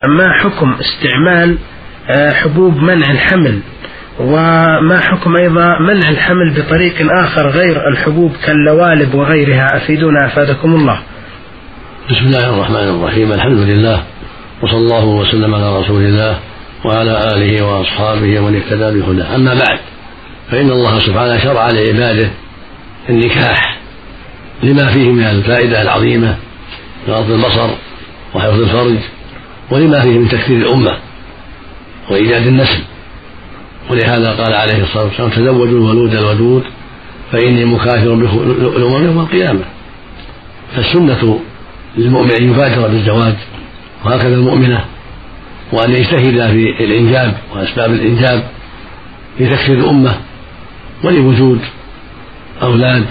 ما حكم استعمال حبوب منع الحمل، وما حكم أيضا منع الحمل بطريق آخر غير الحبوب كاللوالب وغيرها؟ أفيدونا أفادكم الله. بسم الله الرحمن الرحيم. الحمد لله، وصلى الله وسلم على رسول الله وعلى آله وأصحابه ومن اهتدى بهداه. أما بعد، فإن الله سبحانه شرع لعباده النكاح لما فيه من الفائدة العظيمة من غض البصر وحفظ الفرج، ولما فيه من تكثير الأمة وإيجاد النسل. ولهذا قال عليه الصلاة والسلام: تزوجوا الولود الودود فإني مكاثر الأمم يوم القيامة. فالسنة للمؤمن أن يبادر بالزواج، وهكذا المؤمنة، وأن يجتهد في الإنجاب وأسباب الإنجاب لتكثير الأمة ولوجود أولاد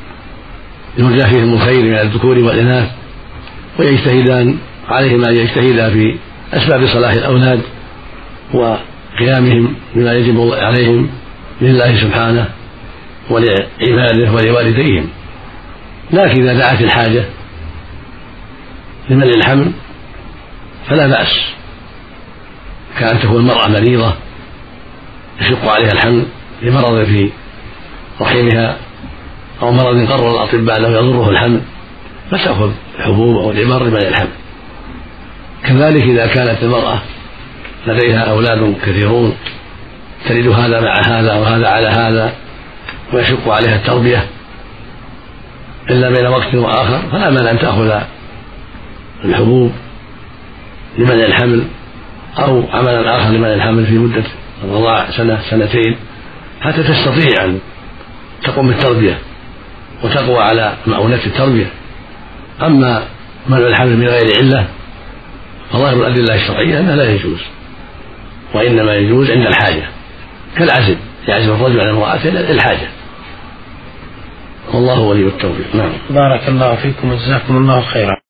يرجى فيهم الخير من الذكور والإناث، ويجتهدان عليهما أن يجتهدا في أسباب صلاح الأولاد وقيامهم بما يجب عليهم لله سبحانه ولعباده ولوالديهم. لكن إذا دعت الحاجة لمنع الحمل فلا بأس، كأن تكون المرأة مريضة يشق عليها الحمل لمرض في رحمها أو مرض قرر الأطباء أنه يضره الحمل، فتأخذ الحبوب أو العبار لمنع الحمل. كذلك إذا كانت المرأة لديها أولاد كثيرون تلد هذا مع هذا وهذا على هذا ويشق عليها التربية إلا بين وقت وآخر، فلا مانع أن تأخذ الحبوب لمنع الحمل أو عملا آخر لمنع الحمل في مدة الرضاع سنة سنتين، حتى تستطيع أن تقوم بالتربية وتقوى على مؤونات التربية. أما منع الحمل من غير علة فظاهر الأدلة الشرعية أنه لا يجوز، وإنما يجوز عند الحاجة، كالعزل يعزل الرجل عن امرأته للحاجة، والله ولي التوفيق. نعم. بارك الله فيكم وجزاكم الله خيرا.